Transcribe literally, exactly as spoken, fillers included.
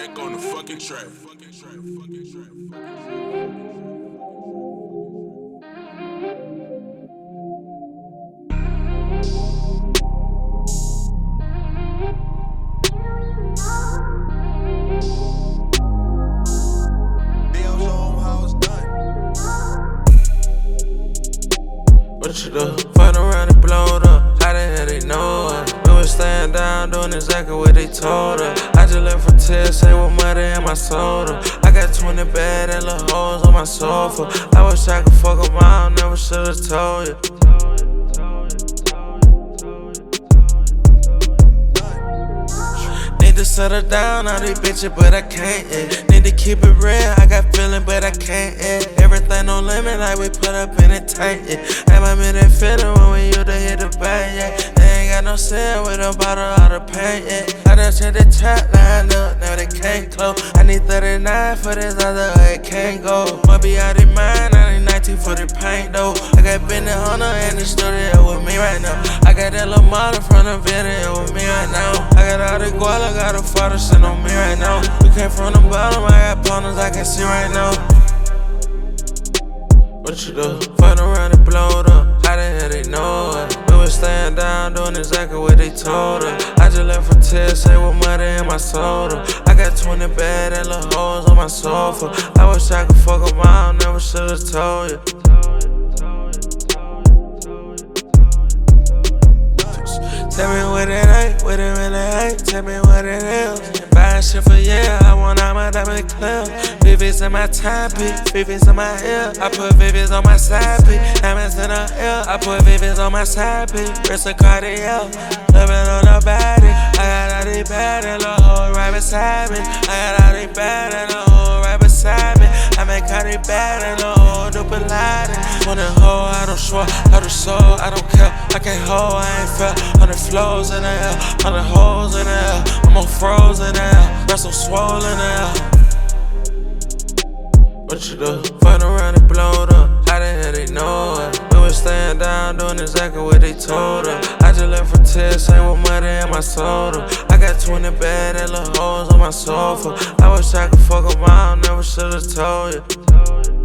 back on the fucking track. What you do? Fight around and blowed up. How the hell they know us? We was staying down doing exactly what they told us. I just left for tears, say what money in my soda. I got twenty bad and little hoes on my sofa. I wish I could fuck them all, never should've told you. Need to settle down, all these bitches, but I can't, yeah. Need to keep it real, I got feeling, but I can't, yeah. Everything on limit, like we put up in a tank, yeah. Have my minute feeling when we used to hit the bank, yeah. They ain't got no sin with a bottle of the paint, yeah. I done checked the trap line up, now they can't close. I need thirty-nine for this other, it can't go. Must be out of mind, I need nineteen for the paint, though. I got Benny Hunter in the studio with me right now. I got that little model from the video with me right now. I got all the guala, got a photo shit on me right now. We came from the bottom, I got partners I can see right now. What you do? Fight around and blowed up. How the hell they know us? We was staying down doing exactly what they told us. I just left for tears, say what money in my soda. I got twenty bad and little hoes on my sofa. I wish I could fuck them all, never should've told you. Tell me what it ain't, what it really ain't. Tell me what it is. Buying shit for yeah, I want all my diamond clear. Vivies in my timepiece, Vivies in my ear. I put Vivies on my side piece, diamonds in her ear. I put Vivies on my side piece, wrist a Cartier. Living on the body, I got all these bad and the whole right beside me. I got all these bad and the whole right beside me. I make all these bad and the whole duplicate. When the hoe, I don't swear, I don't soul, I don't care. I can't hold, I ain't fair. Hundred flows in the air, hundred holes in the air. I'm on froze in the air, breast I'm swollen in the air. What you do? Fight around and blowed up. How the hell they know us? We was staying down doing exactly what they told us. I just left for tears, say what money in my soda. I got twenty bad and little hoes on my sofa. I wish I could fuck them all, never should've told you.